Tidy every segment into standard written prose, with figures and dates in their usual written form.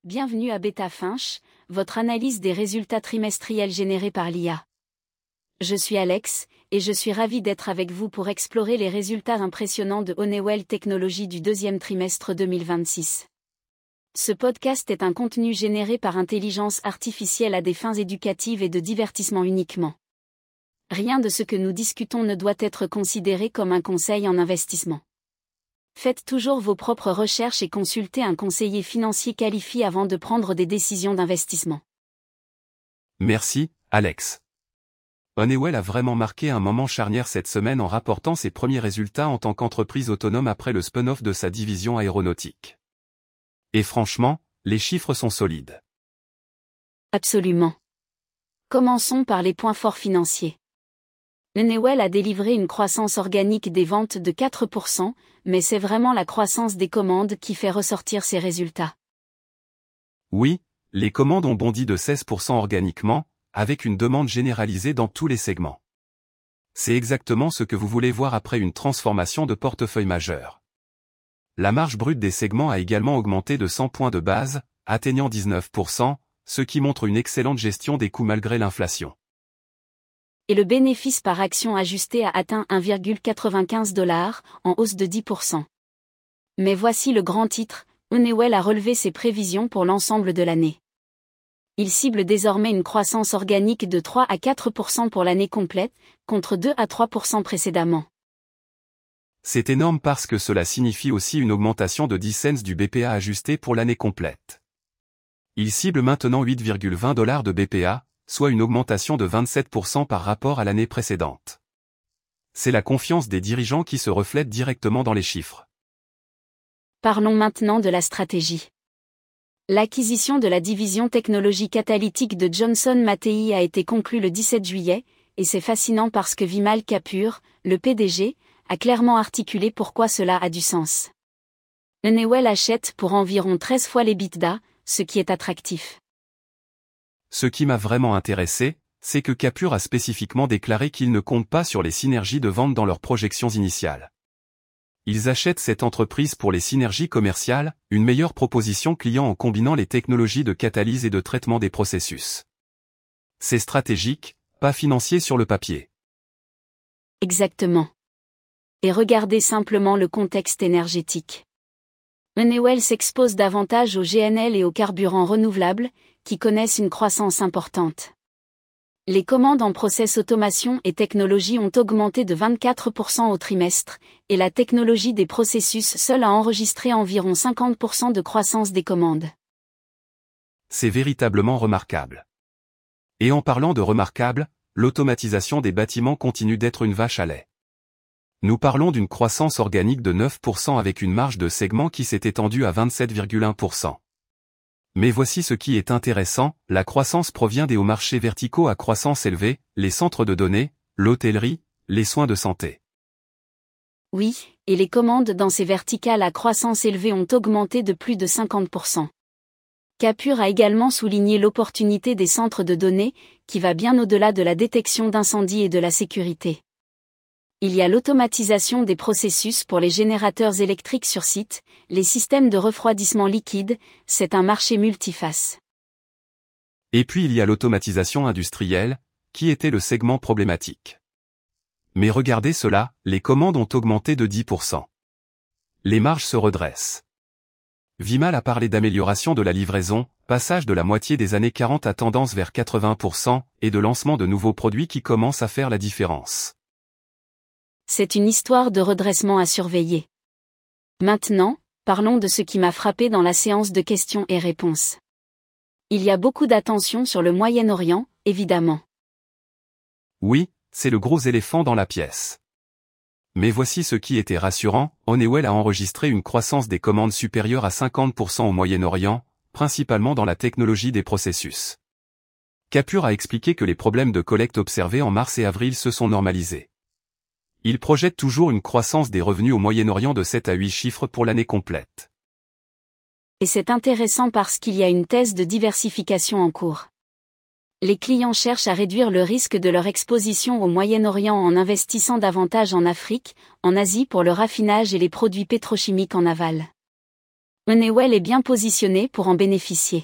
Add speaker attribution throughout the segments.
Speaker 1: Bienvenue à BetaFinch, votre analyse des résultats trimestriels générés par l'IA. Je suis Alex, et je suis ravi d'être avec vous pour explorer les résultats impressionnants de Honeywell Technologies du deuxième trimestre 2026. Ce podcast est un contenu généré par intelligence artificielle à des fins éducatives et de divertissement uniquement. Rien de ce que nous discutons ne doit être considéré comme un conseil en investissement. Faites toujours vos propres recherches et consultez un conseiller financier qualifié avant de prendre des décisions d'investissement.
Speaker 2: Merci, Alex. Honeywell a vraiment marqué un moment charnière cette semaine en rapportant ses premiers résultats en tant qu'entreprise autonome après le spin-off de sa division aéronautique. Et franchement, les chiffres sont solides.
Speaker 1: Absolument. Commençons par les points forts financiers. Honeywell a délivré une croissance organique des ventes de 4%, mais c'est vraiment la croissance des commandes qui fait ressortir ces résultats.
Speaker 2: Oui, les commandes ont bondi de 16% organiquement, avec une demande généralisée dans tous les segments. C'est exactement ce que vous voulez voir après une transformation de portefeuille majeure. La marge brute des segments a également augmenté de 100 points de base, atteignant 19%, ce qui montre une excellente gestion des coûts malgré l'inflation.
Speaker 1: Et le bénéfice par action ajusté a atteint 1,95 $, en hausse de 10%. Mais voici le grand titre, Honeywell a relevé ses prévisions pour l'ensemble de l'année. Il cible désormais une croissance organique de 3 à 4% pour l'année complète, contre 2 à 3% précédemment.
Speaker 2: C'est énorme parce que cela signifie aussi une augmentation de 10 cents du BPA ajusté pour l'année complète. Il cible maintenant 8,20 $ de BPA, soit une augmentation de 27% par rapport à l'année précédente. C'est la confiance des dirigeants qui se reflète directement dans les chiffres.
Speaker 1: Parlons maintenant de la stratégie. L'acquisition de la division technologie catalytique de Johnson Matthey a été conclue le 17 juillet, et c'est fascinant parce que Vimal Kapur, le PDG, a clairement articulé pourquoi cela a du sens. Honeywell achète pour environ 13 fois l'EBITDA, ce qui est attractif.
Speaker 2: Ce qui m'a vraiment intéressé, c'est que Kapur a spécifiquement déclaré qu'ils ne comptent pas sur les synergies de vente dans leurs projections initiales. Ils achètent cette entreprise pour les synergies commerciales, une meilleure proposition client en combinant les technologies de catalyse et de traitement des processus. C'est stratégique, pas financier sur le papier.
Speaker 1: Exactement. Et regardez simplement le contexte énergétique. Honeywell s'expose davantage au GNL et aux carburants renouvelables, qui connaissent une croissance importante. Les commandes en process automation et technologie ont augmenté de 24% au trimestre, et la technologie des processus seule a enregistré environ 50% de croissance des commandes.
Speaker 2: C'est véritablement remarquable. Et en parlant de remarquable, l'automatisation des bâtiments continue d'être une vache à lait. Nous parlons d'une croissance organique de 9% avec une marge de segment qui s'est étendue à 27,1%. Mais voici ce qui est intéressant, la croissance provient des hauts marchés verticaux à croissance élevée, les centres de données, l'hôtellerie, les soins de santé.
Speaker 1: Oui, et les commandes dans ces verticales à croissance élevée ont augmenté de plus de 50%. Kapur a également souligné l'opportunité des centres de données, qui va bien au-delà de la détection d'incendies et de la sécurité. Il y a l'automatisation des processus pour les générateurs électriques sur site, les systèmes de refroidissement liquide, c'est un marché multiface.
Speaker 2: Et puis il y a l'automatisation industrielle, qui était le segment problématique. Mais regardez cela, les commandes ont augmenté de 10%. Les marges se redressent. Vimal a parlé d'amélioration de la livraison, passage de la moitié des années 40 à tendance vers 80%, et de lancement de nouveaux produits qui commencent à faire la différence.
Speaker 1: C'est une histoire de redressement à surveiller. Maintenant, parlons de ce qui m'a frappé dans la séance de questions et réponses. Il y a beaucoup d'attention sur le Moyen-Orient, évidemment.
Speaker 2: Oui, c'est le gros éléphant dans la pièce. Mais voici ce qui était rassurant, Honeywell a enregistré une croissance des commandes supérieure à 50% au Moyen-Orient, principalement dans la technologie des processus. Kapur a expliqué que les problèmes de collecte observés en mars et avril se sont normalisés. Il projette toujours une croissance des revenus au Moyen-Orient de 7 à 8 chiffres pour l'année complète.
Speaker 1: Et c'est intéressant parce qu'il y a une thèse de diversification en cours. Les clients cherchent à réduire le risque de leur exposition au Moyen-Orient en investissant davantage en Afrique, en Asie pour le raffinage et les produits pétrochimiques en aval. Honeywell est bien positionné pour en bénéficier.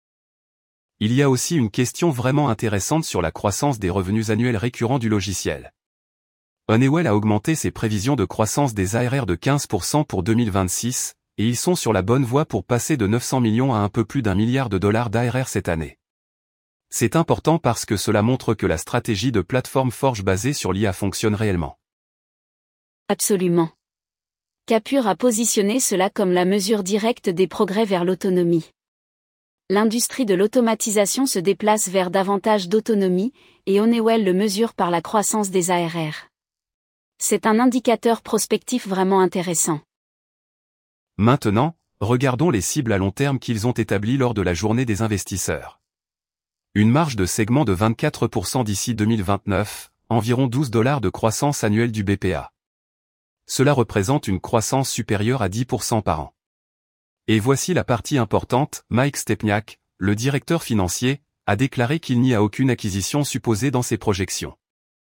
Speaker 2: Il y a aussi une question vraiment intéressante sur la croissance des revenus annuels récurrents du logiciel. Honeywell a augmenté ses prévisions de croissance des ARR de 15% pour 2026, et ils sont sur la bonne voie pour passer de 900 millions à un peu plus d'1 milliard de dollars d'ARR cette année. C'est important parce que cela montre que la stratégie de plateforme Forge basée sur l'IA fonctionne réellement.
Speaker 1: Absolument. Capur a positionné cela comme la mesure directe des progrès vers l'autonomie. L'industrie de l'automatisation se déplace vers davantage d'autonomie, et Honeywell le mesure par la croissance des ARR. C'est un indicateur prospectif vraiment intéressant.
Speaker 2: Maintenant, regardons les cibles à long terme qu'ils ont établies lors de la journée des investisseurs. Une marge de segment de 24% d'ici 2029, environ $12 de croissance annuelle du BPA. Cela représente une croissance supérieure à 10% par an. Et voici la partie importante, Mike Stepniak, le directeur financier, a déclaré qu'il n'y a aucune acquisition supposée dans ses projections.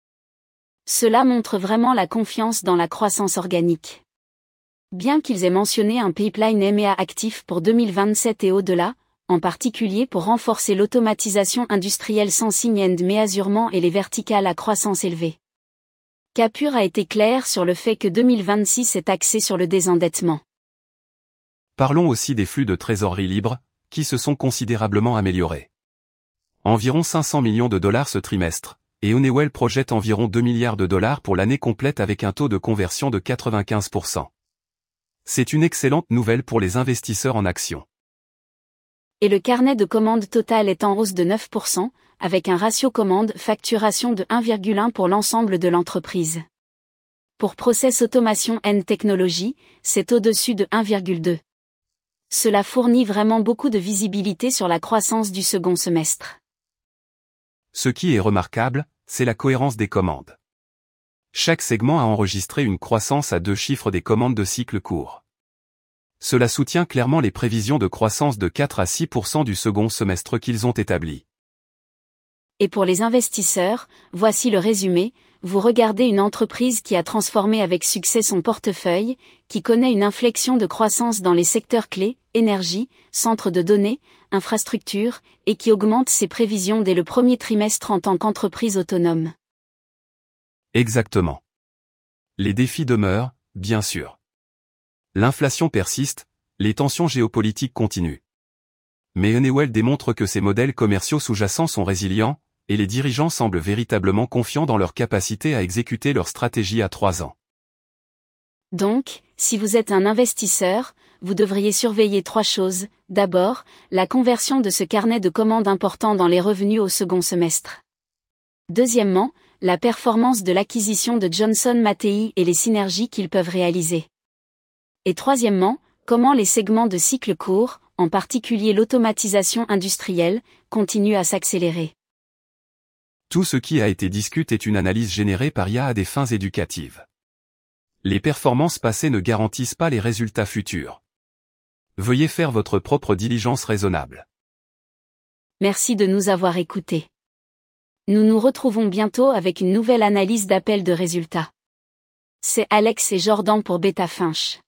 Speaker 1: Cela montre vraiment la confiance dans la croissance organique. Bien qu'ils aient mentionné un pipeline M&A actif pour 2027 et au-delà, en particulier pour renforcer l'automatisation industrielle sensing and measurement et les verticales à croissance élevée. Capur a été clair sur le fait que 2026 est axé sur le désendettement.
Speaker 2: Parlons aussi des flux de trésorerie libre, qui se sont considérablement améliorés. Environ 500 millions de dollars ce trimestre, et Honeywell projette environ 2 milliards de dollars pour l'année complète avec un taux de conversion de 95%. C'est une excellente nouvelle pour les investisseurs en actions.
Speaker 1: Et le carnet de commandes total est en hausse de 9%, avec un ratio commande-facturation de 1,1 pour l'ensemble de l'entreprise. Pour Process Automation and Technology, c'est au-dessus de 1,2. Cela fournit vraiment beaucoup de visibilité sur la croissance du second semestre.
Speaker 2: Ce qui est remarquable, c'est la cohérence des commandes. Chaque segment a enregistré une croissance à 2 chiffres des commandes de cycle court. Cela soutient clairement les prévisions de croissance de 4 à 6% du second semestre qu'ils ont établies.
Speaker 1: Et pour les investisseurs, voici le résumé, vous regardez une entreprise qui a transformé avec succès son portefeuille, qui connaît une inflexion de croissance dans les secteurs clés, énergie, centres de données, infrastructures, et qui augmente ses prévisions dès le premier trimestre en tant qu'entreprise autonome.
Speaker 2: Exactement. Les défis demeurent, bien sûr. L'inflation persiste, les tensions géopolitiques continuent. Mais Honeywell démontre que ses modèles commerciaux sous-jacents sont résilients, et les dirigeants semblent véritablement confiants dans leur capacité à exécuter leur stratégie à 3 ans.
Speaker 1: Donc, si vous êtes un investisseur, vous devriez surveiller 3 choses. D'abord, la conversion de ce carnet de commandes important dans les revenus au second semestre. Deuxièmement, la performance de l'acquisition de Johnson Matthey et les synergies qu'ils peuvent réaliser. Et troisièmement, comment les segments de cycle court, en particulier l'automatisation industrielle, continuent à s'accélérer.
Speaker 2: Tout ce qui a été discuté est une analyse générée par IA à des fins éducatives. Les performances passées ne garantissent pas les résultats futurs. Veuillez faire votre propre diligence raisonnable.
Speaker 1: Merci de nous avoir écoutés. Nous nous retrouvons bientôt avec une nouvelle analyse d'appel de résultats. C'est Alex et Jordan pour Beta Finch.